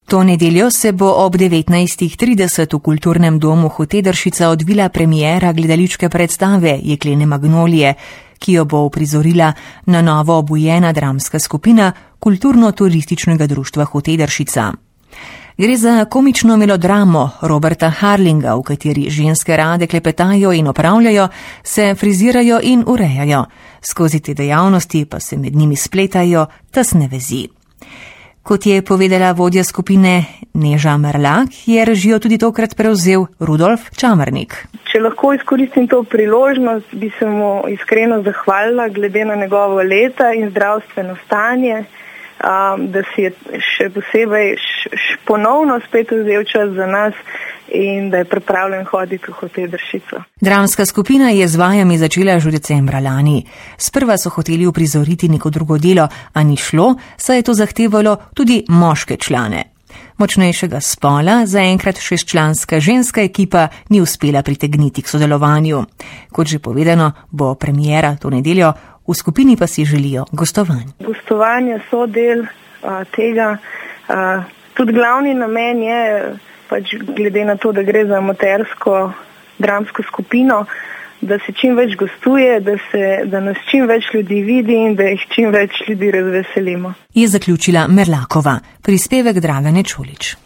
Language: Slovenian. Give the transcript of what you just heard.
To nedeljo se bo ob 19:30 v Kulturnem domu Hotedršica odvila premiera gledališke predstave Jeklene magnolije, ki jo bo uprizorila na novo obujena dramska skupina Kulturno-turističnega društva Hotedršica. Gre za komično melodramo Roberta Harlinga, v kateri ženske rade klepetajo in opravljajo, se frizirajo in urejajo. Skozi te dejavnosti pa se med njimi spletajo tesne vezi. Kot je povedala vodja skupine Neža Merlak, je režijo tudi tokrat prevzel Rudolf Čamernik. Če lahko izkoristim to priložnost, bi se mu iskreno zahvalila glede na njegovo leta in zdravstveno stanje, da si je še posebej ponovno spet vzel čas za nas in da je pripravljen hoditi v Hotedršico. Dramska skupina je z vajami začela že decembra lani. Sprva so hoteli uprizoriti neko drugo delo, a ni šlo, saj je to zahtevalo tudi moške člane. Močnejšega spola zaenkrat 6-članska ženska ekipa ni uspela pritegniti k sodelovanju. Kot že povedano, bo premiera to nedeljo, v skupini pa si želijo gostovanj. Gostovanja so del tega. Tudi glavni namen je, pač glede na to, da gre za amatersko dramsko skupino, da se čim več gostuje, da nas čim več ljudi vidi in da jih čim več ljudi razveselimo. Je zaključila Merlakova, prispevek Dragane Čolić.